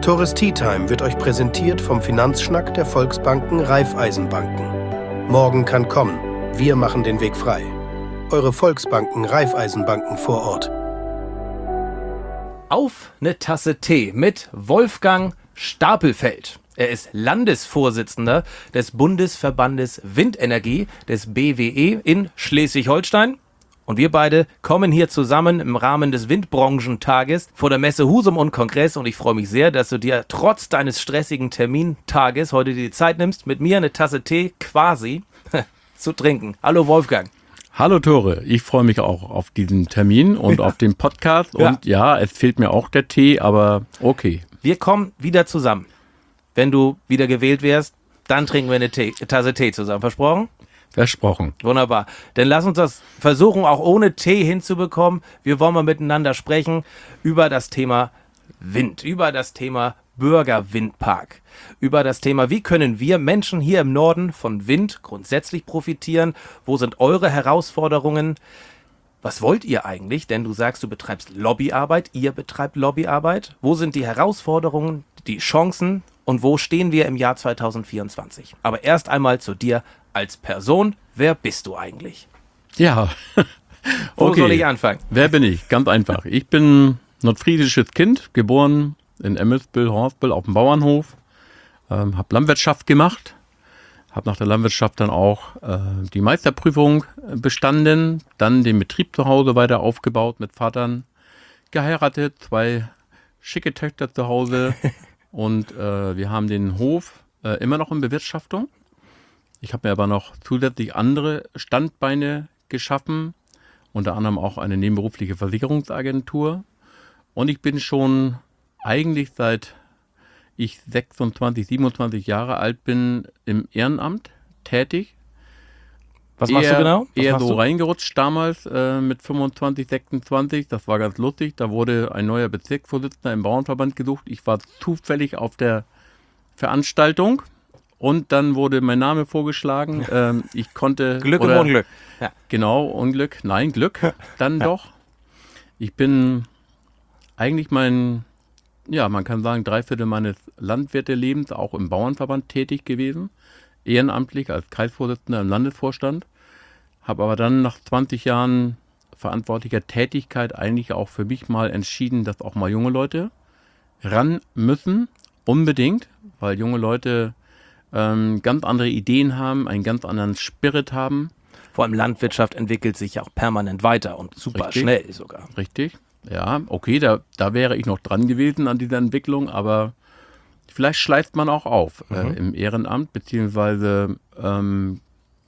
Tores Tea Time wird euch präsentiert vom Finanzschnack der Volksbanken Raiffeisenbanken. Morgen kann kommen. Wir machen den Weg frei. Eure Volksbanken Raiffeisenbanken vor Ort. Auf eine Tasse Tee mit Wolfgang Stapelfeld. Er ist Landesvorsitzender des Bundesverbandes Windenergie des BWE in Schleswig-Holstein. Und wir beide kommen hier zusammen im Rahmen des Windbranchentages vor der Messe Husum und Kongress. Und ich freue mich sehr, dass du dir trotz deines stressigen Termintages heute die Zeit nimmst, mit mir eine Tasse Tee quasi zu trinken. Hallo Wolfgang. Hallo Tore, ich freue mich auch auf diesen Termin und auf den Podcast. Und ja, es fehlt mir auch der Tee, aber okay. Wir kommen wieder zusammen. Wenn du wieder gewählt wärst, dann trinken wir eine Tasse Tee zusammen. Versprochen? Versprochen. Wunderbar. Dann lass uns das versuchen, auch ohne Tee hinzubekommen. Wir wollen mal miteinander sprechen über das Thema Wind, über das Thema Bürgerwindpark, über das Thema, wie können wir Menschen hier im Norden von Wind grundsätzlich profitieren? Wo sind eure Herausforderungen? Was wollt ihr eigentlich? Denn du sagst, du betreibst Lobbyarbeit, ihr betreibt Lobbyarbeit. Wo sind die Herausforderungen, die Chancen und wo stehen wir im Jahr 2024? Aber erst einmal zu dir als Person. Wer bist du eigentlich? Ja, Wo soll ich anfangen? Wer bin ich? Ganz einfach. Ich bin nordfriesisches Kind, geboren in Emmelsbüll-Horsbüll auf dem Bauernhof. Habe Landwirtschaft gemacht. Habe nach der Landwirtschaft dann auch die Meisterprüfung bestanden. Dann den Betrieb zu Hause weiter aufgebaut, mit Vatern geheiratet, 2 schicke Töchter zu Hause. Und wir haben den Hof immer noch in Bewirtschaftung. Ich habe mir aber noch zusätzlich andere Standbeine geschaffen, unter anderem auch eine nebenberufliche Versicherungsagentur. Und ich bin schon eigentlich seit ich 26, 27 Jahre alt bin im Ehrenamt tätig. Was machst du genau? Eher so reingerutscht damals mit 25, 26. Das war ganz lustig. Da wurde ein neuer Bezirksvorsitzender im Bauernverband gesucht. Ich war zufällig auf der Veranstaltung. Und dann wurde mein Name vorgeschlagen. Ich konnte... Glück im Unglück. Ja. Genau, Unglück. Nein, Glück. Dann doch. Ich bin eigentlich man kann sagen, 3/4 meines Landwirtelebens auch im Bauernverband tätig gewesen. Ehrenamtlich als Kreisvorsitzender im Landesvorstand. Habe aber dann nach 20 Jahren verantwortlicher Tätigkeit eigentlich auch für mich mal entschieden, dass auch mal junge Leute ran müssen. Unbedingt, weil junge Leute ganz andere Ideen haben, einen ganz anderen Spirit haben. Vor allem Landwirtschaft entwickelt sich ja auch permanent weiter und super schnell sogar. Richtig, ja, okay, da wäre ich noch dran gewesen an dieser Entwicklung, aber vielleicht schleift man auch auf im Ehrenamt, beziehungsweise man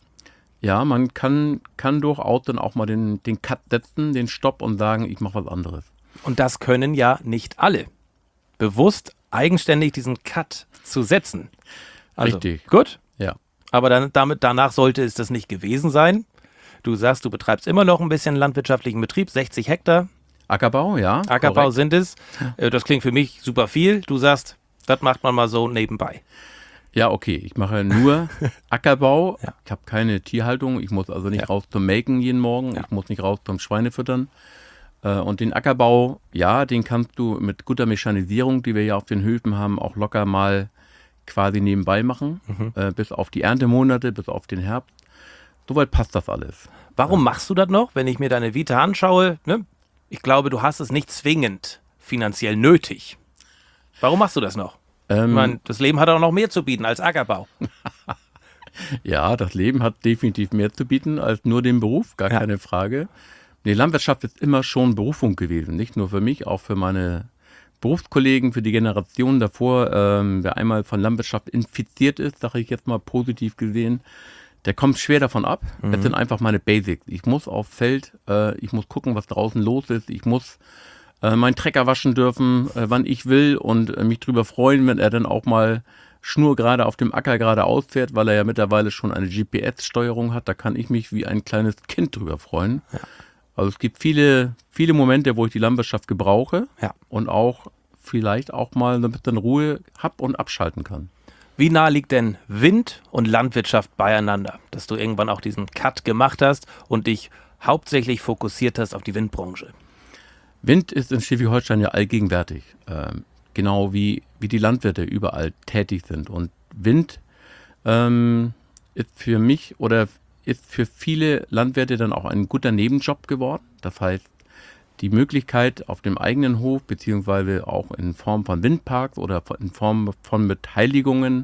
kann durchaus dann auch mal den Cut setzen, den Stopp und sagen, ich mache was anderes. Und das können ja nicht alle. Bewusst, eigenständig diesen Cut zu setzen. Also, richtig. Gut. Ja. Aber danach sollte es das nicht gewesen sein. Du sagst, du betreibst immer noch ein bisschen landwirtschaftlichen Betrieb, 60 Hektar. Ackerbau, ja. Ackerbau korrekt. sind es. Das klingt für mich super viel. Du sagst, das macht man mal so nebenbei. Ja, okay. Ich mache nur Ackerbau. Ja. Ich habe keine Tierhaltung. Ich muss also nicht raus zum Melken jeden Morgen. Ja. Ich muss nicht raus zum Schweinefüttern. Und den Ackerbau, ja, den kannst du mit guter Mechanisierung, die wir ja auf den Höfen haben, auch locker mal quasi nebenbei machen. Bis auf die Erntemonate, bis auf den Herbst. Soweit passt das alles. Warum machst du das noch, wenn ich mir deine Vita anschaue? Ne? Ich glaube, du hast es nicht zwingend finanziell nötig. Warum machst du das noch? Ich meine, das Leben hat auch noch mehr zu bieten als Ackerbau. Ja, das Leben hat definitiv mehr zu bieten als nur den Beruf, gar keine Frage. Die Landwirtschaft ist immer schon Berufung gewesen, nicht nur für mich, auch für meine Berufskollegen, für die Generation davor. Wer einmal von Landwirtschaft infiziert ist, sage ich jetzt mal positiv gesehen, der kommt schwer davon ab. Das sind einfach meine Basics. Ich muss aufs Feld, ich muss gucken, was draußen los ist. Ich muss meinen Trecker waschen dürfen, wann ich will und mich drüber freuen, wenn er dann auch mal schnurgerade auf dem Acker geradeaus fährt, weil er ja mittlerweile schon eine GPS-Steuerung hat. Da kann ich mich wie ein kleines Kind drüber freuen. Ja. Also es gibt viele, viele Momente, wo ich die Landwirtschaft gebrauche und auch vielleicht auch mal ein bisschen Ruhe hab und abschalten kann. Wie nah liegt denn Wind und Landwirtschaft beieinander, dass du irgendwann auch diesen Cut gemacht hast und dich hauptsächlich fokussiert hast auf die Windbranche? Wind ist in Schleswig-Holstein ja allgegenwärtig. Genau wie wie die Landwirte überall tätig sind. Und Wind ist für mich oder ist für viele Landwirte dann auch ein guter Nebenjob geworden. Das heißt, die Möglichkeit auf dem eigenen Hof, beziehungsweise auch in Form von Windparks oder in Form von Beteiligungen,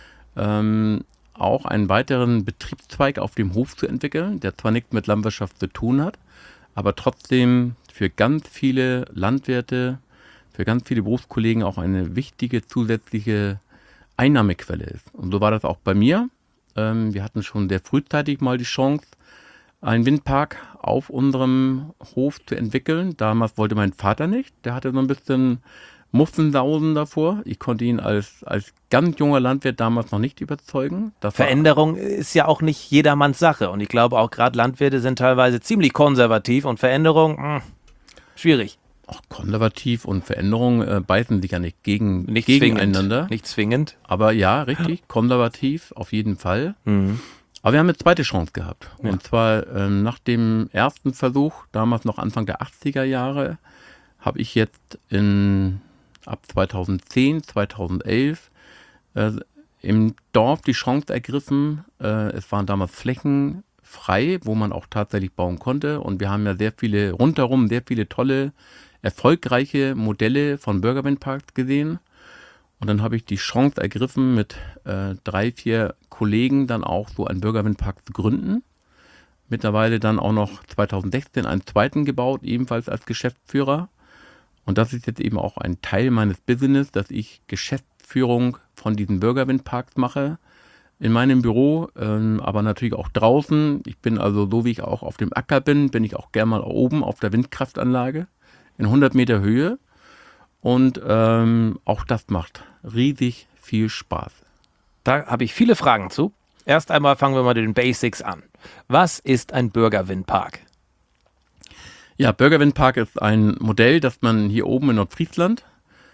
auch einen weiteren Betriebszweig auf dem Hof zu entwickeln, der zwar nichts mit Landwirtschaft zu tun hat, aber trotzdem für ganz viele Landwirte, für ganz viele Berufskollegen auch eine wichtige zusätzliche Einnahmequelle ist. Und so war das auch bei mir. Wir hatten schon sehr frühzeitig mal die Chance, einen Windpark auf unserem Hof zu entwickeln. Damals wollte mein Vater nicht. Der hatte so ein bisschen Muffensausen davor. Ich konnte ihn als ganz junger Landwirt damals noch nicht überzeugen. Veränderung ist ja auch nicht jedermanns Sache. Und ich glaube auch gerade Landwirte sind teilweise ziemlich konservativ und Veränderung, schwierig. Auch konservativ und Veränderung beißen sich ja nicht Nicht gegeneinander. Zwingend. Nicht zwingend. Aber ja, richtig, konservativ auf jeden Fall. Mhm. Aber wir haben eine zweite Chance gehabt. Ja. Und zwar nach dem ersten Versuch, damals noch Anfang der 80er Jahre, habe ich jetzt ab 2010, 2011 im Dorf die Chance ergriffen. Es waren damals Flächen frei, wo man auch tatsächlich bauen konnte. Und wir haben ja rundherum sehr viele tolle, erfolgreiche Modelle von Bürgerwindparks gesehen. Und dann habe ich die Chance ergriffen, mit 3, 4 Kollegen dann auch so einen Bürgerwindpark zu gründen. Mittlerweile dann auch noch 2016 einen zweiten gebaut, ebenfalls als Geschäftsführer. Und das ist jetzt eben auch ein Teil meines Business, dass ich Geschäftsführung von diesen Bürgerwindparks mache. In meinem Büro, aber natürlich auch draußen. Ich bin also, so wie ich auch auf dem Acker bin ich auch gerne mal oben auf der Windkraftanlage in 100 Meter Höhe. Und auch das macht riesig viel Spaß. Da habe ich viele Fragen zu. Erst einmal fangen wir mal mit den Basics an. Was ist ein Bürgerwindpark? Ja, Bürgerwindpark ist ein Modell, das man hier oben in Nordfriesland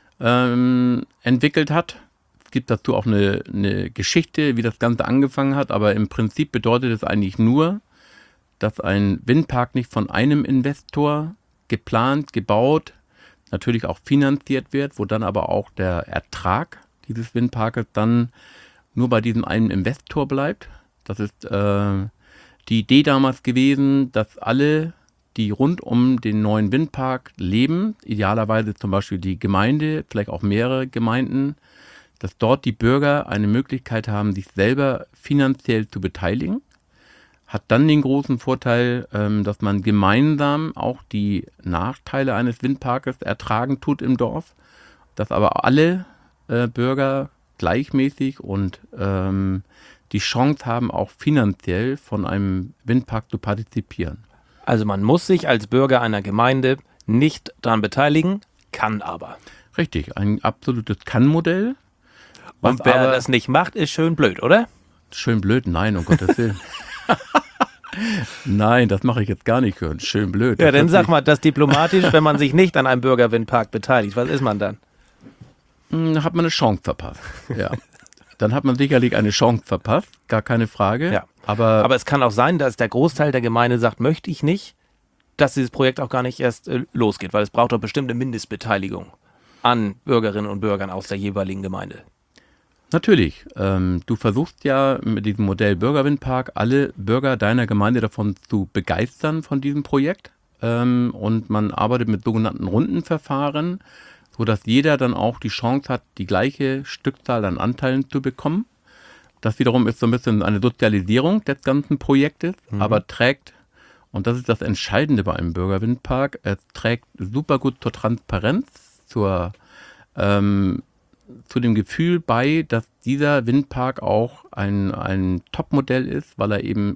entwickelt hat. Es gibt dazu auch eine Geschichte, wie das Ganze angefangen hat, aber im Prinzip bedeutet es eigentlich nur, dass ein Windpark nicht von einem Investor geplant, gebaut, natürlich auch finanziert wird, wo dann aber auch der Ertrag dieses Windparkes dann nur bei diesem einen Investor bleibt. Das ist die Idee damals gewesen, dass alle, die rund um den neuen Windpark leben, idealerweise zum Beispiel die Gemeinde, vielleicht auch mehrere Gemeinden, dass dort die Bürger eine Möglichkeit haben, sich selber finanziell zu beteiligen. Hat dann den großen Vorteil, dass man gemeinsam auch die Nachteile eines Windparkes ertragen tut im Dorf, dass aber alle Bürger gleichmäßig und die Chance haben, auch finanziell von einem Windpark zu partizipieren. Also man muss sich als Bürger einer Gemeinde nicht daran beteiligen, kann aber. Richtig, ein absolutes Kann-Modell. Und wer das nicht macht, ist schön blöd, oder? Schön blöd? Nein, um Gottes Willen. Nein, das mache ich jetzt gar nicht. Schön blöd. Ja, dann sag mal, das diplomatisch, wenn man sich nicht an einem Bürgerwindpark beteiligt, was ist man dann? Da hat man eine Chance verpasst. Ja. Dann hat man sicherlich eine Chance verpasst, gar keine Frage. Ja. Aber es kann auch sein, dass der Großteil der Gemeinde sagt, möchte ich nicht, dass dieses Projekt auch gar nicht erst losgeht, weil es braucht doch bestimmte Mindestbeteiligung an Bürgerinnen und Bürgern aus der jeweiligen Gemeinde. natürlich, du versuchst ja mit diesem Modell Bürgerwindpark alle Bürger deiner Gemeinde davon zu begeistern von diesem Projekt. Und man arbeitet mit sogenannten Rundenverfahren, sodass jeder dann auch die Chance hat, die gleiche Stückzahl an Anteilen zu bekommen. Das wiederum ist so ein bisschen eine Sozialisierung des ganzen Projektes, aber trägt, und das ist das Entscheidende bei einem Bürgerwindpark, es trägt super gut zur Transparenz, zu dem Gefühl bei, dass dieser Windpark auch ein Topmodell ist, weil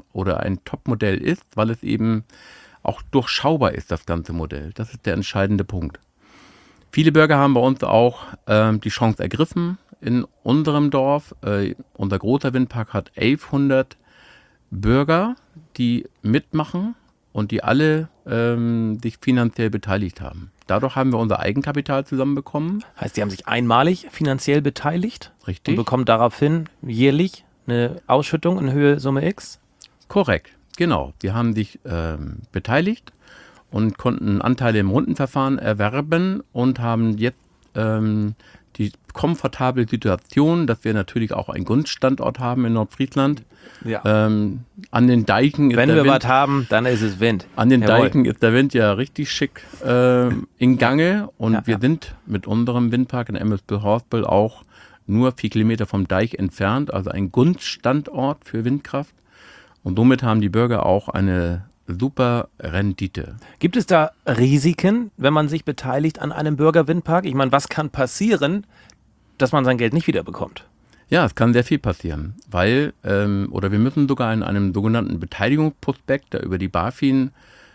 es eben auch durchschaubar ist, das ganze Modell. Das ist der entscheidende Punkt. Viele Bürger haben bei uns auch die Chance ergriffen in unserem Dorf. Unser großer Windpark hat 1100 Bürger, die mitmachen und die alle sich finanziell beteiligt haben. Dadurch haben wir unser Eigenkapital zusammenbekommen. Heißt, die haben sich einmalig finanziell beteiligt Richtig. und bekommen daraufhin jährlich eine Ausschüttung in Höhe Summe X? Korrekt, genau. Die haben sich beteiligt und konnten Anteile im Rundenverfahren erwerben und haben jetzt die komfortable Situation, dass wir natürlich auch einen Grundstandort haben in Nordfriesland. Ja. An den Deichen ist Wenn der wir Wind, was haben, dann ist es Wind. an den Jawohl. Deichen ist der Wind ja richtig schick in Gange. Und Ja, wir ja. sind mit unserem Windpark in Emmelsbüll-Horsbüll auch nur 4 Kilometer vom Deich entfernt, also ein Grundstandort für Windkraft. Und somit haben die Bürger auch eine super Rendite. Gibt es da Risiken, wenn man sich beteiligt an einem Bürgerwindpark? Ich meine, was kann passieren, dass man sein Geld nicht wiederbekommt? Ja, es kann sehr viel passieren, weil, oder wir müssen sogar in einem sogenannten Beteiligungsprospekt, der über die BaFin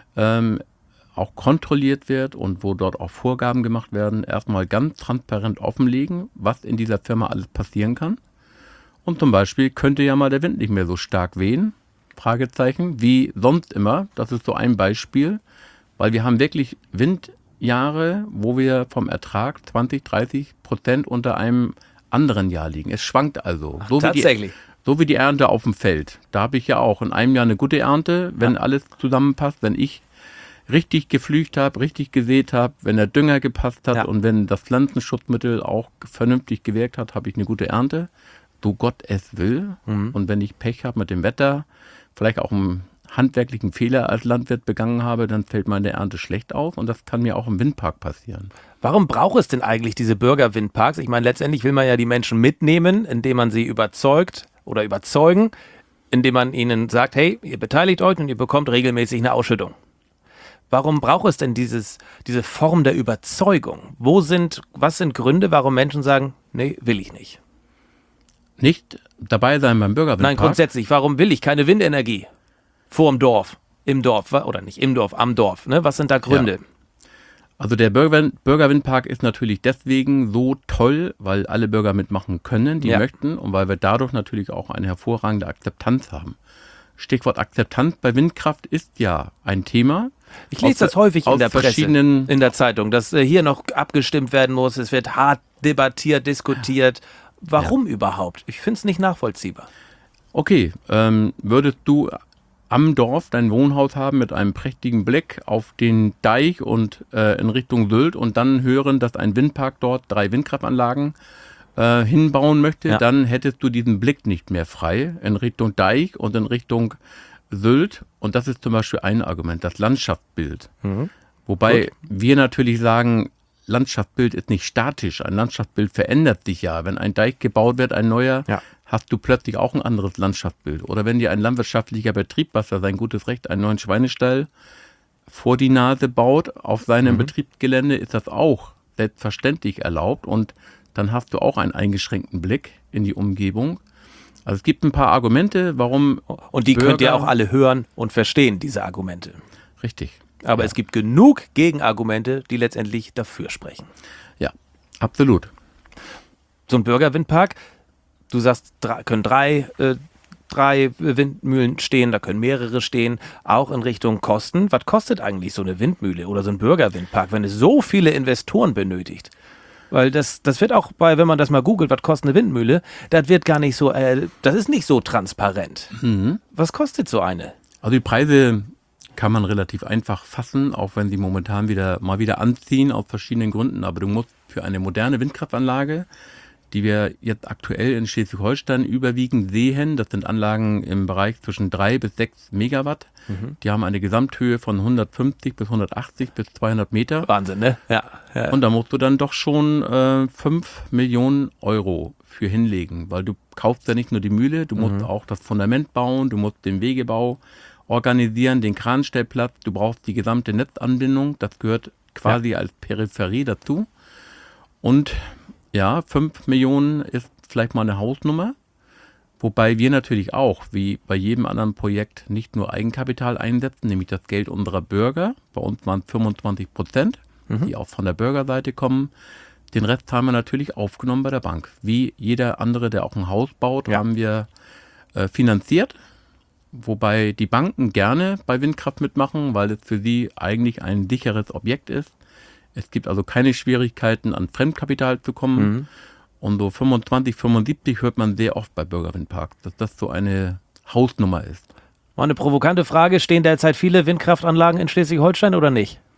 auch kontrolliert wird und wo dort auch Vorgaben gemacht werden, erstmal ganz transparent offenlegen, was in dieser Firma alles passieren kann. Und zum Beispiel könnte ja mal der Wind nicht mehr so stark wehen, Fragezeichen, wie sonst immer. Das ist so ein Beispiel, weil wir haben wirklich Windjahre, wo wir vom Ertrag 20-30% unter einem anderen Jahr liegen. Es schwankt also. Tatsächlich. So wie die Ernte auf dem Feld. Da habe ich ja auch in einem Jahr eine gute Ernte, wenn alles zusammenpasst, wenn ich richtig gepflügt habe, richtig gesät habe, wenn der Dünger gepasst hat Ja. und wenn das Pflanzenschutzmittel auch vernünftig gewirkt hat, habe ich eine gute Ernte. So Gott es will. Und wenn ich Pech habe mit dem Wetter, vielleicht auch einen handwerklichen Fehler als Landwirt begangen habe, dann fällt meine Ernte schlecht aus und das kann mir auch im Windpark passieren. Warum braucht es denn eigentlich diese Bürgerwindparks? Ich meine, letztendlich will man ja die Menschen mitnehmen, indem man sie überzeugt oder überzeugen, indem man ihnen sagt, hey, ihr beteiligt euch und ihr bekommt regelmäßig eine Ausschüttung. Warum braucht es denn diese Form der Überzeugung? Was sind Gründe, warum Menschen sagen, nee, will ich nicht? Nicht dabei sein beim Bürgerwindpark. Nein, grundsätzlich, warum will ich keine Windenergie? Vorm Dorf, im Dorf, oder nicht im Dorf, am Dorf, ne? Was sind da Gründe? Ja. Also der Bürgerwindpark ist natürlich deswegen so toll, weil alle Bürger mitmachen können, die Ja. möchten und weil wir dadurch natürlich auch eine hervorragende Akzeptanz haben. Stichwort Akzeptanz bei Windkraft ist ja ein Thema. Ich lese das häufig in aus der Presse, verschiedenen- in der Zeitung, dass hier noch abgestimmt werden muss, es wird hart debattiert, diskutiert. Warum überhaupt? Ich finde es nicht nachvollziehbar. Okay, würdest du am Dorf dein Wohnhaus haben mit einem prächtigen Blick auf den Deich und in Richtung Sylt und dann hören, dass ein Windpark dort 3 Windkraftanlagen hinbauen möchte, Ja. dann hättest du diesen Blick nicht mehr frei in Richtung Deich und in Richtung Sylt. Und das ist zum Beispiel ein Argument, das Landschaftsbild. Wobei wir natürlich sagen, Landschaftsbild ist nicht statisch. Ein Landschaftsbild verändert sich ja. Wenn ein Deich gebaut wird, ein neuer, Ja. hast du plötzlich auch ein anderes Landschaftsbild. Oder wenn dir ein landwirtschaftlicher Betrieb, was ja sein gutes Recht, einen neuen Schweinestall vor die Nase baut, auf seinem Betriebsgelände, ist das auch selbstverständlich erlaubt. Und dann hast du auch einen eingeschränkten Blick in die Umgebung. Also es gibt ein paar Argumente, warum. Und die könnt ihr Bürger- auch alle hören und verstehen, diese Argumente. Richtig. Aber es gibt genug Gegenargumente, die letztendlich dafür sprechen. Ja, absolut. So ein Bürgerwindpark, du sagst, können drei Windmühlen stehen, da können mehrere stehen, auch in Richtung Kosten. Was kostet eigentlich so eine Windmühle oder so ein Bürgerwindpark, wenn es so viele Investoren benötigt? Weil das wird auch wenn man das mal googelt, was kostet eine Windmühle, das wird gar nicht so, das ist nicht so transparent. Was kostet so eine? Also die Preise kann man relativ einfach fassen, auch wenn sie momentan mal wieder anziehen, aus verschiedenen Gründen. Aber du musst für eine moderne Windkraftanlage, die wir jetzt aktuell in Schleswig-Holstein überwiegend sehen, das sind Anlagen im Bereich zwischen 3 bis 6 Megawatt. Die haben eine Gesamthöhe von 150 bis 180 bis 200 Meter. Wahnsinn, ne? Ja. Und da musst du dann doch schon 5 Millionen Euro für hinlegen, weil du kaufst ja nicht nur die Mühle, du musst auch das Fundament bauen, du musst den Wegebau organisieren, den Kranstellplatz, du brauchst die gesamte Netzanbindung, das gehört quasi als Peripherie dazu. Und ja, 5 Millionen ist vielleicht mal eine Hausnummer, wobei wir natürlich auch, wie bei jedem anderen Projekt, nicht nur Eigenkapital einsetzen, nämlich das Geld unserer Bürger, bei uns waren es 25%, die auch von der Bürgerseite kommen. Den Rest haben wir natürlich aufgenommen bei der Bank. Wie jeder andere, der auch ein Haus baut, haben wir finanziert. Wobei die Banken gerne bei Windkraft mitmachen, weil es für sie eigentlich ein sicheres Objekt ist. Es gibt also keine Schwierigkeiten, an Fremdkapital zu kommen. Und so 25, 75 hört man sehr oft bei Bürgerwindparks, dass das so eine Hausnummer ist. Mal eine provokante Frage, stehen derzeit viele Windkraftanlagen in Schleswig-Holstein oder nicht?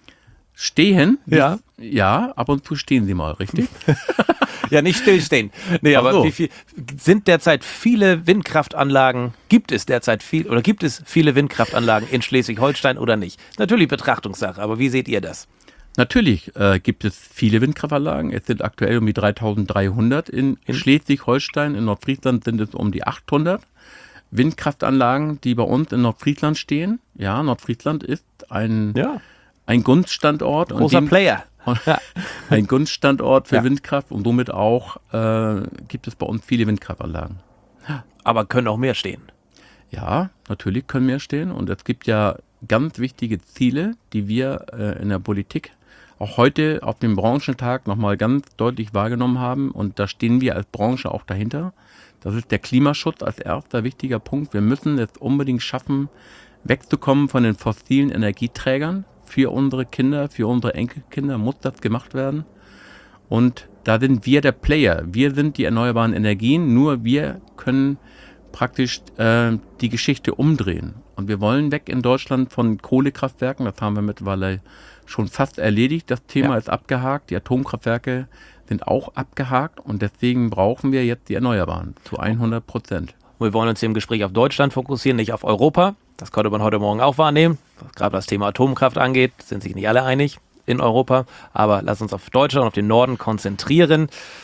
Stehen? Ja. Ja, ab und zu stehen sie mal, richtig? Ja, nicht stillstehen. Nee, Ach aber so. wie viel sind derzeit viele Windkraftanlagen? Gibt es viele Windkraftanlagen in Schleswig-Holstein oder nicht? Natürlich Betrachtungssache, aber wie seht ihr das? Natürlich gibt es viele Windkraftanlagen. Es sind aktuell um die 3.300 in Schleswig-Holstein. In Nordfriesland sind es um die 800 Windkraftanlagen, die bei uns in Nordfriesland stehen. Ja, Nordfriesland ist ein Gunststandort. Großer Player. Ein Gunststandort für Ja. Windkraft und somit auch gibt es bei uns viele Windkraftanlagen. Aber können auch mehr stehen. Ja, natürlich können mehr stehen und es gibt ja ganz wichtige Ziele, die wir in der Politik auch heute auf dem Branchentag nochmal ganz deutlich wahrgenommen haben und da stehen wir als Branche auch dahinter. Das ist der Klimaschutz als erster wichtiger Punkt. Wir müssen es unbedingt schaffen, wegzukommen von den fossilen Energieträgern. Für unsere Kinder, für unsere Enkelkinder muss das gemacht werden. Und da sind wir der Player. Wir sind die erneuerbaren Energien, nur wir können praktisch die Geschichte umdrehen. Und wir wollen weg in Deutschland von Kohlekraftwerken. Das haben wir mittlerweile schon fast erledigt. Das Thema ist abgehakt. Die Atomkraftwerke sind auch abgehakt. Und deswegen brauchen wir jetzt die Erneuerbaren zu 100%. Wir wollen uns hier im Gespräch auf Deutschland fokussieren, nicht auf Europa. Das konnte man heute Morgen auch wahrnehmen. Gerade was das Thema Atomkraft angeht, sind sich nicht alle einig in Europa. Aber lass uns auf Deutschland und auf den Norden konzentrieren.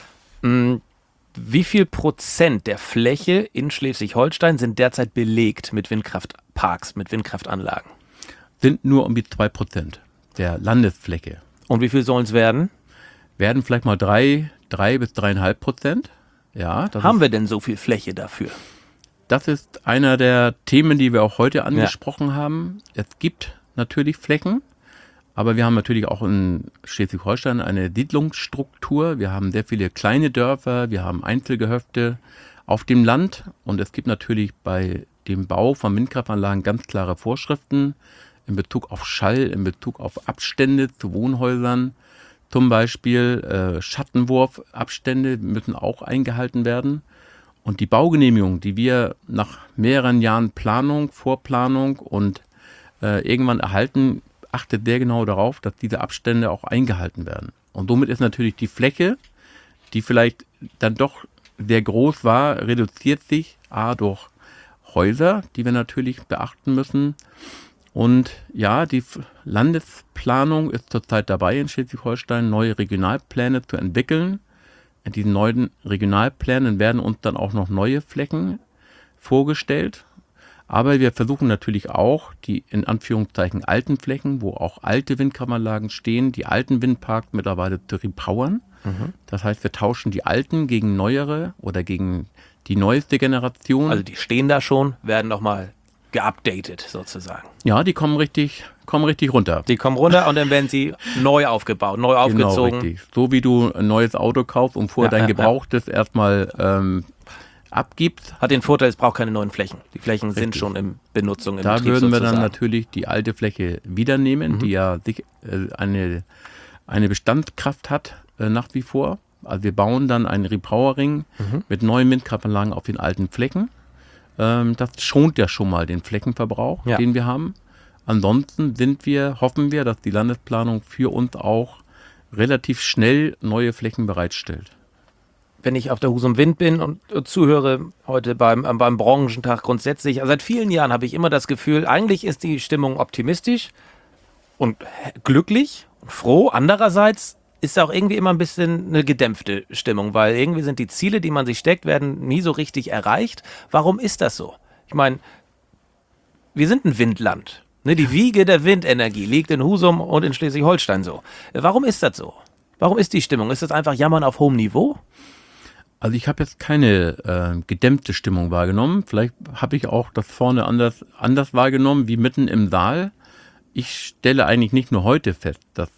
Wie viel Prozent der Fläche in Schleswig-Holstein sind derzeit belegt mit Windkraftparks, mit Windkraftanlagen? Sind nur um die 2% der Landesfläche. Und wie viel sollen es werden? Werden vielleicht mal 3 bis 3,5%. Ja, Haben wir denn so viel Fläche dafür? Das ist einer der Themen, die wir auch heute angesprochen haben. Es gibt natürlich Flächen, aber wir haben natürlich auch in Schleswig-Holstein eine Siedlungsstruktur. Wir haben sehr viele kleine Dörfer, wir haben Einzelgehöfte auf dem Land und es gibt natürlich bei dem Bau von Windkraftanlagen ganz klare Vorschriften in Bezug auf Schall, in Bezug auf Abstände zu Wohnhäusern. Zum Beispiel Schattenwurfabstände müssen auch eingehalten werden. Und die Baugenehmigung, die wir nach mehreren Jahren Planung, Vorplanung und irgendwann erhalten, achtet sehr genau darauf, dass diese Abstände auch eingehalten werden. Und somit ist natürlich die Fläche, die vielleicht dann doch sehr groß war, reduziert sich durch Häuser, die wir natürlich beachten müssen. Und ja, die Landesplanung ist zurzeit dabei in Schleswig-Holstein, neue Regionalpläne zu entwickeln. In diesen neuen Regionalplänen werden uns dann auch noch neue Flächen vorgestellt. Aber wir versuchen natürlich auch, die in Anführungszeichen alten Flächen, wo auch alte Windkraftanlagen stehen, die alten Windparks mittlerweile zu repowern. Das heißt, wir tauschen die alten gegen neuere oder gegen die neueste Generation. Also die stehen da schon, werden nochmal geupdatet sozusagen. Ja, die kommen richtig runter. Die kommen runter und dann werden sie neu aufgebaut, neu aufgezogen. Genau, richtig. So wie du ein neues Auto kaufst und vorher dein Gebrauchtes erstmal abgibst. Hat den Vorteil, es braucht keine neuen Flächen. Die Flächen sind schon in Benutzung, im Da Betrieb würden wir sozusagen. dann natürlich die alte Fläche wieder nehmen, die ja eine Bestandskraft hat nach wie vor. Also wir bauen dann einen Repowering mit neuen Windkraftanlagen auf den alten Flächen. Das schont ja schon mal den Flächenverbrauch, den wir haben. Ansonsten hoffen wir, dass die Landesplanung für uns auch relativ schnell neue Flächen bereitstellt. Wenn ich auf der Husum Wind bin und zuhöre heute beim Branchentag grundsätzlich, also seit vielen Jahren habe ich immer das Gefühl, eigentlich ist die Stimmung optimistisch und glücklich und froh. Andererseits ist auch irgendwie immer ein bisschen eine gedämpfte Stimmung, weil irgendwie sind die Ziele, die man sich steckt, werden nie so richtig erreicht. Warum ist das so? Ich meine, wir sind ein Windland. Ne? Die Wiege der Windenergie liegt in Husum und in Schleswig-Holstein so. Warum ist das so? Warum ist die Stimmung? Ist das einfach Jammern auf hohem Niveau? Also ich habe jetzt keine gedämpfte Stimmung wahrgenommen. Vielleicht habe ich auch das vorne anders wahrgenommen wie mitten im Saal. Ich stelle eigentlich nicht nur heute fest, dass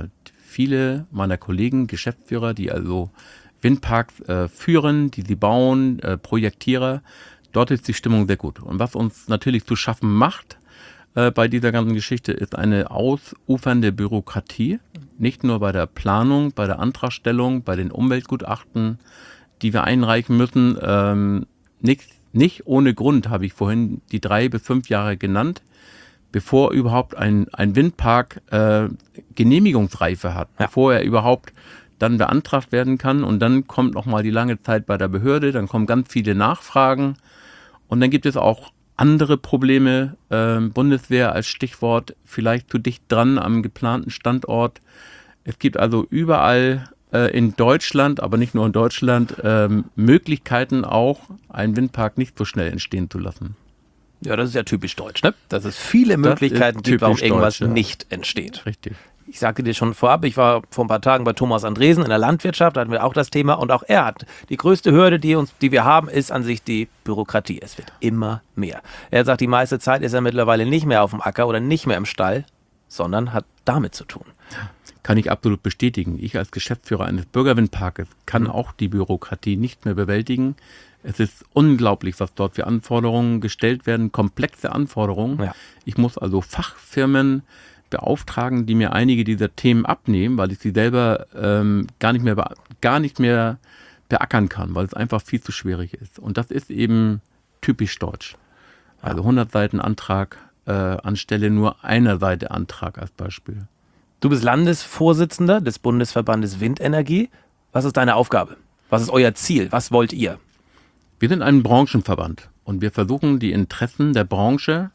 viele meiner Kollegen, Geschäftsführer, die also Windparks führen, die sie bauen, Projektierer, dort ist die Stimmung sehr gut. Und was uns natürlich zu schaffen macht bei dieser ganzen Geschichte, ist eine ausufernde Bürokratie. Nicht nur bei der Planung, bei der Antragstellung, bei den Umweltgutachten, die wir einreichen müssen. Nicht ohne Grund habe ich vorhin die 3 bis 5 Jahre genannt, bevor überhaupt ein Windpark Genehmigungsreife hat, bevor er überhaupt dann beantragt werden kann. Und dann kommt nochmal die lange Zeit bei der Behörde, dann kommen ganz viele Nachfragen. Und dann gibt es auch andere Probleme, Bundeswehr als Stichwort, vielleicht zu dicht dran am geplanten Standort. Es gibt also überall in Deutschland, aber nicht nur in Deutschland, Möglichkeiten auch, einen Windpark nicht so schnell entstehen zu lassen. Ja, das ist ja typisch deutsch, ne? Dass es viele Möglichkeiten gibt, warum irgendwas nicht entsteht. Richtig. Ich sagte dir schon vorab, ich war vor ein paar Tagen bei Thomas Andresen in der Landwirtschaft, da hatten wir auch das Thema und auch er hat die größte Hürde, die wir haben, ist an sich die Bürokratie. Es wird immer mehr. Er sagt, die meiste Zeit ist er mittlerweile nicht mehr auf dem Acker oder nicht mehr im Stall, sondern hat damit zu tun. Kann ich absolut bestätigen. Ich als Geschäftsführer eines Bürgerwindparkes kann auch die Bürokratie nicht mehr bewältigen. Es ist unglaublich, was dort für Anforderungen gestellt werden, komplexe Anforderungen. Ja. Ich muss also Fachfirmen beauftragen, die mir einige dieser Themen abnehmen, weil ich sie selber gar nicht mehr beackern kann, weil es einfach viel zu schwierig ist. Und das ist eben typisch deutsch. Also 100 Seiten Antrag anstelle nur einer Seite Antrag als Beispiel. Du bist Landesvorsitzender des Bundesverbandes Windenergie. Was ist deine Aufgabe? Was ist euer Ziel? Was wollt ihr? Wir sind ein Branchenverband und wir versuchen, die Interessen der Branche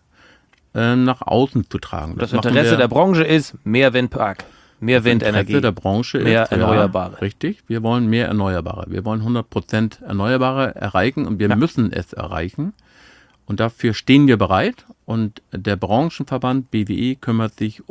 nach außen zu tragen. Das Interesse der Branche ist mehr Windpark, mehr Windenergie. Das Interesse der Branche mehr ist Erneuerbare. Ja, richtig, wir wollen mehr Erneuerbare. Wir wollen 100% Erneuerbare erreichen und wir müssen es erreichen. Und dafür stehen wir bereit. Und der Branchenverband BWE kümmert sich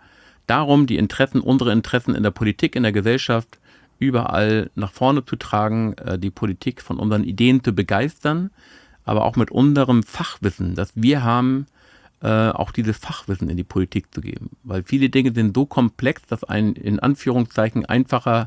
darum, unsere Interessen in der Politik, in der Gesellschaft überall nach vorne zu tragen, die Politik von unseren Ideen zu begeistern, aber auch mit unserem Fachwissen, das wir haben, auch dieses Fachwissen in die Politik zu geben. Weil viele Dinge sind so komplex, dass ein in Anführungszeichen einfacher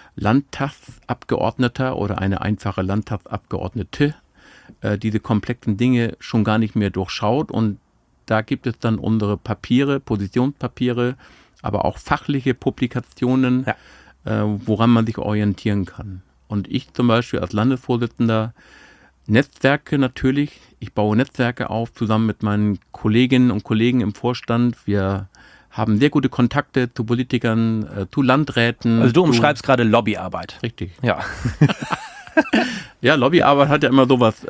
Landtagsabgeordneter oder eine einfache Landtagsabgeordnete diese komplexen Dinge schon gar nicht mehr durchschaut. Und da gibt es dann unsere Papiere, Positionspapiere, aber auch fachliche Publikationen, woran man sich orientieren kann. Und ich zum Beispiel als Landesvorsitzender Netzwerke natürlich. Ich baue Netzwerke auf, zusammen mit meinen Kolleginnen und Kollegen im Vorstand. Wir haben sehr gute Kontakte zu Politikern, zu Landräten. Also du umschreibst gerade Lobbyarbeit. Richtig. Ja. Ja, Lobbyarbeit hat ja immer sowas.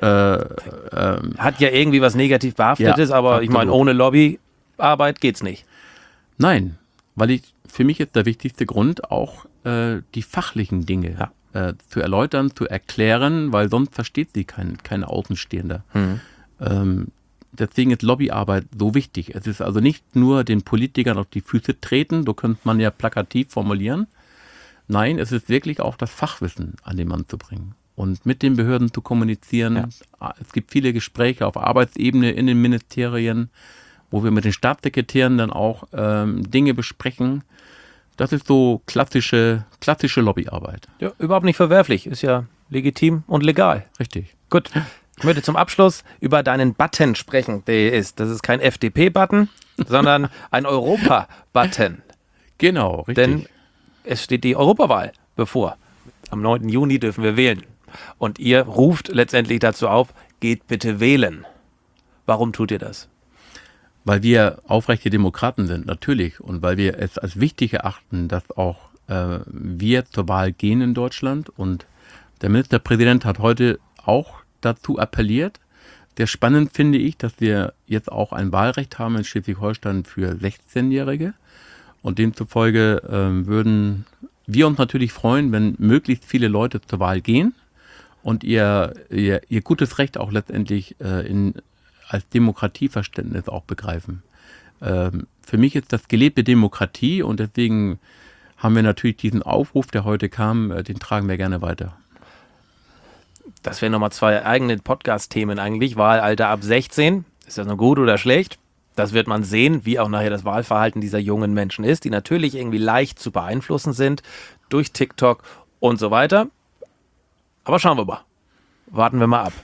Hat ja irgendwie was negativ Behaftetes, aber absolut. Ich meine, ohne Lobbyarbeit geht's nicht. Nein, weil für mich ist der wichtigste Grund auch die fachlichen Dinge zu erläutern, zu erklären, weil sonst versteht sie kein Außenstehender. Deswegen ist Lobbyarbeit so wichtig. Es ist also nicht nur den Politikern auf die Füße treten, so könnte man ja plakativ formulieren. Nein, es ist wirklich auch das Fachwissen an den Mann zu bringen und mit den Behörden zu kommunizieren. Ja. Es gibt viele Gespräche auf Arbeitsebene in den Ministerien, wo wir mit den Staatssekretären dann auch Dinge besprechen. Das ist so klassische Lobbyarbeit. Ja, überhaupt nicht verwerflich. Ist ja legitim und legal. Richtig. Gut. Ich möchte zum Abschluss über deinen Button sprechen, der ist. Das ist kein FDP-Button, sondern ein Europa-Button. Genau, richtig. Denn es steht die Europawahl bevor. Am 9. Juni dürfen wir wählen. Und ihr ruft letztendlich dazu auf, geht bitte wählen. Warum tut ihr das? Weil wir aufrechte Demokraten sind, natürlich. Und weil wir es als wichtig erachten, dass auch wir zur Wahl gehen in Deutschland. Und der Ministerpräsident hat heute auch dazu appelliert. Sehr spannend finde ich, dass wir jetzt auch ein Wahlrecht haben in Schleswig-Holstein für 16-Jährige. Und demzufolge würden wir uns natürlich freuen, wenn möglichst viele Leute zur Wahl gehen und ihr gutes Recht auch letztendlich als Demokratieverständnis auch begreifen. Für mich ist das gelebte Demokratie und deswegen haben wir natürlich diesen Aufruf, der heute kam, den tragen wir gerne weiter. Das wären nochmal 2 eigene Podcast-Themen eigentlich. Wahlalter ab 16. Ist das nur gut oder schlecht? Das wird man sehen, wie auch nachher das Wahlverhalten dieser jungen Menschen ist, die natürlich irgendwie leicht zu beeinflussen sind durch TikTok und so weiter. Aber schauen wir mal. Warten wir mal ab.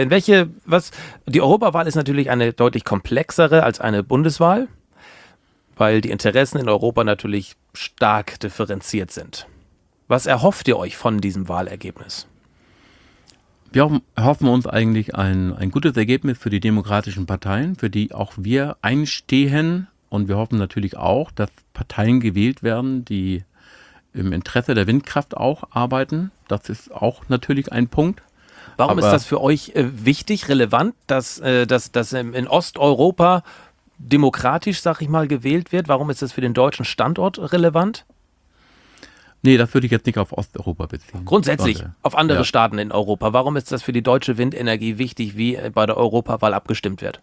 Die Europawahl ist natürlich eine deutlich komplexere als eine Bundeswahl, weil die Interessen in Europa natürlich stark differenziert sind. Was erhofft ihr euch von diesem Wahlergebnis? Wir hoffen uns eigentlich ein gutes Ergebnis für die demokratischen Parteien, für die auch wir einstehen. Und wir hoffen natürlich auch, dass Parteien gewählt werden, die im Interesse der Windkraft auch arbeiten. Das ist auch natürlich ein Punkt. Warum ist das für euch wichtig, relevant, dass in Osteuropa demokratisch, sag ich mal, gewählt wird? Warum ist das für den deutschen Standort relevant? Nee, das würde ich jetzt nicht auf Osteuropa beziehen. Grundsätzlich auf andere Staaten in Europa. Warum ist das für die deutsche Windenergie wichtig, wie bei der Europawahl abgestimmt wird?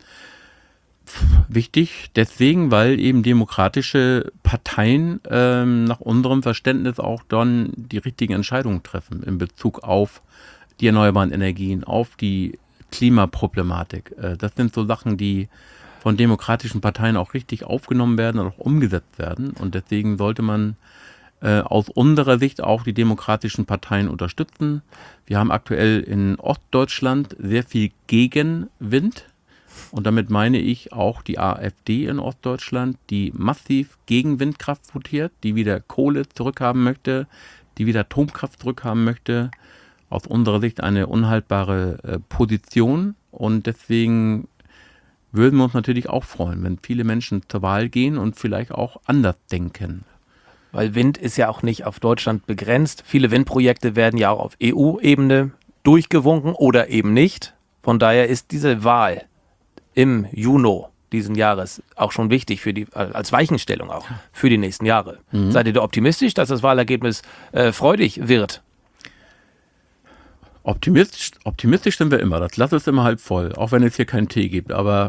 Wichtig deswegen, weil eben demokratische Parteien nach unserem Verständnis auch dann die richtigen Entscheidungen treffen in Bezug auf die erneuerbaren Energien, auf die Klimaproblematik. Das sind so Sachen, die von demokratischen Parteien auch richtig aufgenommen werden und auch umgesetzt werden. Und deswegen sollte man aus unserer Sicht auch die demokratischen Parteien unterstützen. Wir haben aktuell in Ostdeutschland sehr viel Gegenwind. Und damit meine ich auch die AfD in Ostdeutschland, die massiv gegen Windkraft votiert, die wieder Kohle zurückhaben möchte, die wieder Atomkraft zurückhaben möchte. Aus unserer Sicht eine unhaltbare Position. Und deswegen würden wir uns natürlich auch freuen, wenn viele Menschen zur Wahl gehen und vielleicht auch anders denken. Weil Wind ist ja auch nicht auf Deutschland begrenzt. Viele Windprojekte werden ja auch auf EU-Ebene durchgewunken oder eben nicht. Von daher ist diese Wahl im Juni diesen Jahres auch schon wichtig als Weichenstellung auch für die nächsten Jahre. Seid ihr da optimistisch, dass das Wahlergebnis freudig wird? Optimistisch sind wir immer. Das Glas ist immer halb voll, auch wenn es hier keinen Tee gibt. Aber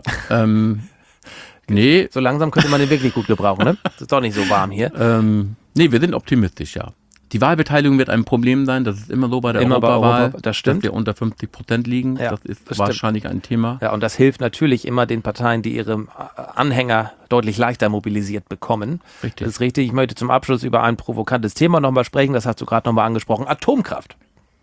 nee. So langsam könnte man den wirklich gut gebrauchen, ne? Es ist doch nicht so warm hier. Nee, wir sind optimistisch, ja. Die Wahlbeteiligung wird ein Problem sein. Das ist immer so bei der Europawahl, das stimmt, dass wir unter 50% liegen. Ja, das ist wahrscheinlich ein Thema. Ja, und das hilft natürlich immer den Parteien, die ihre Anhänger deutlich leichter mobilisiert bekommen. Richtig. Das ist richtig. Ich möchte zum Abschluss über ein provokantes Thema nochmal sprechen. Das hast du gerade nochmal angesprochen. Atomkraft.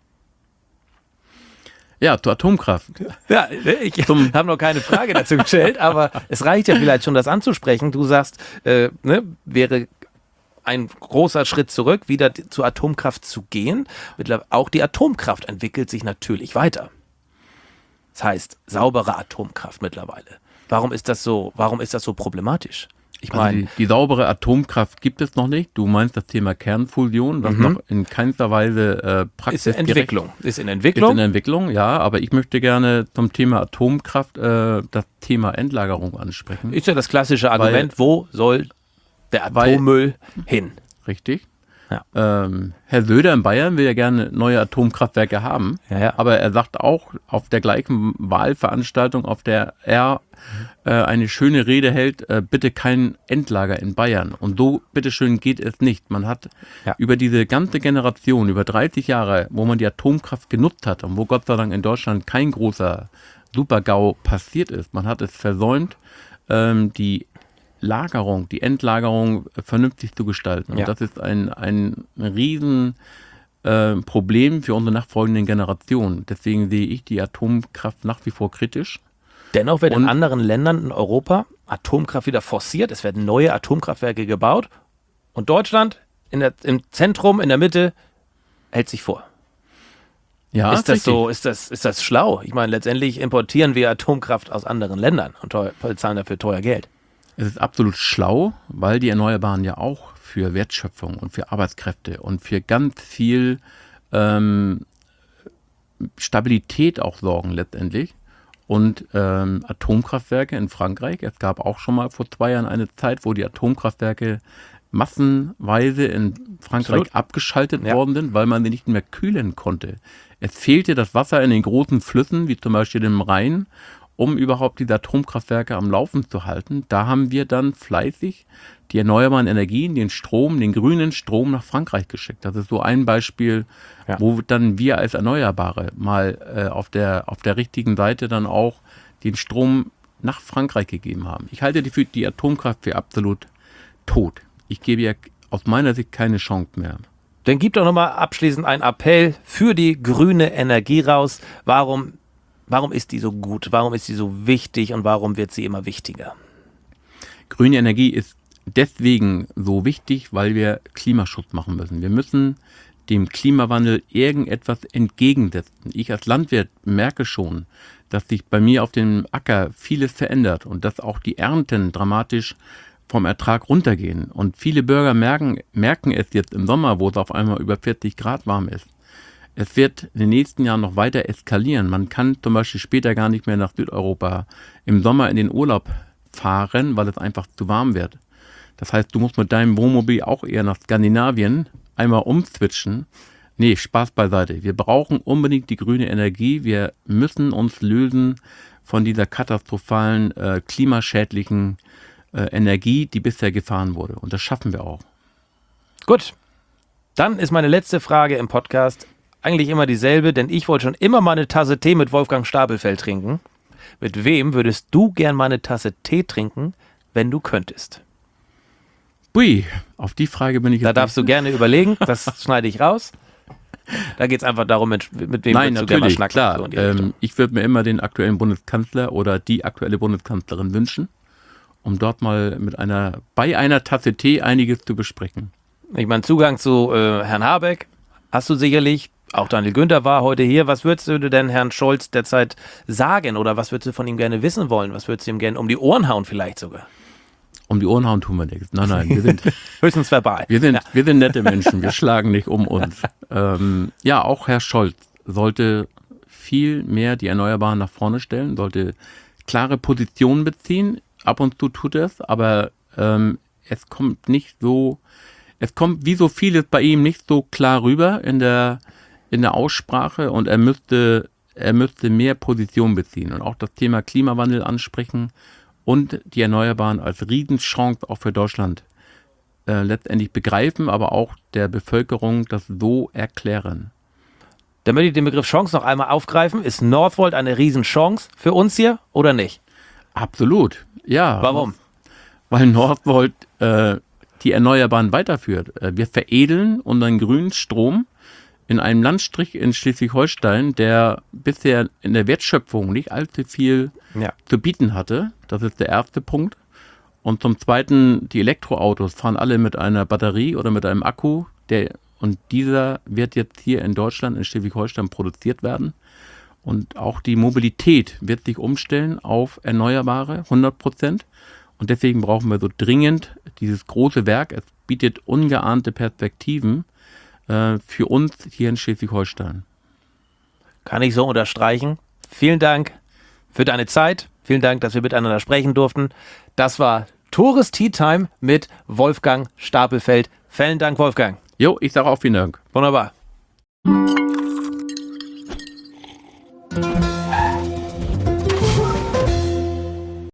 Ja, zur Atomkraft. Ja, ich habe noch keine Frage dazu gestellt, aber es reicht ja vielleicht schon, das anzusprechen. Du sagst, wäre ein großer Schritt zurück, wieder zur Atomkraft zu gehen. Auch die Atomkraft entwickelt sich natürlich weiter. Das heißt, saubere Atomkraft mittlerweile. Warum ist das so problematisch? Ich meine, also die saubere Atomkraft gibt es noch nicht. Du meinst das Thema Kernfusion, was noch in keinster Weise Ist in Entwicklung. Ist in Entwicklung, ja. Aber ich möchte gerne zum Thema Atomkraft das Thema Endlagerung ansprechen. Ist ja das klassische Argument, wo soll der Atommüll hin? Richtig. Ja. Herr Söder in Bayern will ja gerne neue Atomkraftwerke haben, aber er sagt auch auf der gleichen Wahlveranstaltung, auf der er eine schöne Rede hält, bitte kein Endlager in Bayern. Und so, bitteschön, geht es nicht. Man hat über diese ganze Generation, über 30 Jahre, wo man die Atomkraft genutzt hat und wo Gott sei Dank in Deutschland kein großer Super-GAU passiert ist, man hat es versäumt, die Endlagerung vernünftig zu gestalten. Und das ist ein riesen Problem für unsere nachfolgenden Generationen. Deswegen sehe ich die Atomkraft nach wie vor kritisch. Dennoch wird in anderen Ländern in Europa Atomkraft wieder forciert. Es werden neue Atomkraftwerke gebaut. Und Deutschland im Zentrum, in der Mitte, hält sich vor. Ja, ist das so? Ist das schlau? Ich meine, letztendlich importieren wir Atomkraft aus anderen Ländern und bezahlen dafür teuer Geld. Es ist absolut schlau, weil die Erneuerbaren ja auch für Wertschöpfung und für Arbeitskräfte und für ganz viel Stabilität auch sorgen letztendlich. Und Atomkraftwerke in Frankreich, es gab auch schon mal vor 2 Jahren eine Zeit, wo die Atomkraftwerke massenweise in Frankreich abgeschaltet worden sind, weil man sie nicht mehr kühlen konnte. Es fehlte das Wasser in den großen Flüssen, wie zum Beispiel dem Rhein, um überhaupt diese Atomkraftwerke am Laufen zu halten. Da haben wir dann fleißig die erneuerbaren Energien, den Strom, den grünen Strom nach Frankreich geschickt. Das ist so ein Beispiel, wo dann wir als Erneuerbare mal auf der richtigen Seite dann auch den Strom nach Frankreich gegeben haben. Ich halte die Atomkraft für absolut tot. Ich gebe ihr aus meiner Sicht keine Chance mehr. Dann gib doch nochmal abschließend einen Appell für die grüne Energie raus. Warum ist die so gut? Warum ist sie so wichtig und warum wird sie immer wichtiger? Grüne Energie ist deswegen so wichtig, weil wir Klimaschutz machen müssen. Wir müssen dem Klimawandel irgendetwas entgegensetzen. Ich als Landwirt merke schon, dass sich bei mir auf dem Acker vieles verändert und dass auch die Ernten dramatisch vom Ertrag runtergehen. Und viele Bürger merken es jetzt im Sommer, wo es auf einmal über 40 Grad warm ist. Es wird in den nächsten Jahren noch weiter eskalieren. Man kann zum Beispiel später gar nicht mehr nach Südeuropa im Sommer in den Urlaub fahren, weil es einfach zu warm wird. Das heißt, du musst mit deinem Wohnmobil auch eher nach Skandinavien einmal umswitchen. Nee, Spaß beiseite. Wir brauchen unbedingt die grüne Energie. Wir müssen uns lösen von dieser katastrophalen, klimaschädlichen Energie, die bisher gefahren wurde. Und das schaffen wir auch. Gut, dann ist meine letzte Frage im Podcast eigentlich immer dieselbe, denn ich wollte schon immer mal eine Tasse Tee mit Wolfgang Stapelfeld trinken. Mit wem würdest du gern mal eine Tasse Tee trinken, wenn du könntest? Ui, auf die Frage bin ich jetzt. Da darfst du gerne überlegen, das schneide ich raus. Da geht es einfach darum, mit wem Nein, du gerne mal natürlich, schnacken. klar. So in die Richtung. Ich würde mir immer den aktuellen Bundeskanzler oder die aktuelle Bundeskanzlerin wünschen, um dort mal bei einer Tasse Tee einiges zu besprechen. Ich meine, Zugang zu Herrn Habeck hast du sicherlich. Auch Daniel Günther war heute hier. Was würdest du denn Herrn Scholz derzeit sagen oder was würdest du von ihm gerne wissen wollen? Was würdest du ihm gerne um die Ohren hauen vielleicht sogar? Um die Ohren hauen tun wir nichts. Nein, wir sind Höchstens verbal. wir sind nette Menschen, wir schlagen nicht um uns. Auch Herr Scholz sollte viel mehr die Erneuerbaren nach vorne stellen, sollte klare Positionen beziehen. Ab und zu tut es, aber es kommt wie so vieles bei ihm nicht so klar rüber in der Aussprache und er müsste mehr Position beziehen und auch das Thema Klimawandel ansprechen und die Erneuerbaren als Riesenchance auch für Deutschland letztendlich begreifen, aber auch der Bevölkerung das so erklären. Dann möchte ich den Begriff Chance noch einmal aufgreifen. Ist Northvolt eine Riesenchance für uns hier oder nicht? Absolut, ja. Warum? Weil Northvolt die Erneuerbaren weiterführt. Wir veredeln unseren grünen Strom in einem Landstrich in Schleswig-Holstein, der bisher in der Wertschöpfung nicht allzu viel zu bieten hatte. Das ist der erste Punkt. Und zum Zweiten, die Elektroautos fahren alle mit einer Batterie oder mit einem Akku. Und dieser wird jetzt hier in Deutschland, in Schleswig-Holstein produziert werden. Und auch die Mobilität wird sich umstellen auf Erneuerbare, 100%. Und deswegen brauchen wir so dringend dieses große Werk. Es bietet ungeahnte Perspektiven für uns hier in Schleswig-Holstein. Kann ich so unterstreichen. Vielen Dank für deine Zeit. Vielen Dank, dass wir miteinander sprechen durften. Das war Tores Tea Time mit Wolfgang Stapelfeld. Vielen Dank, Wolfgang. Jo, ich sage auch vielen Dank. Wunderbar.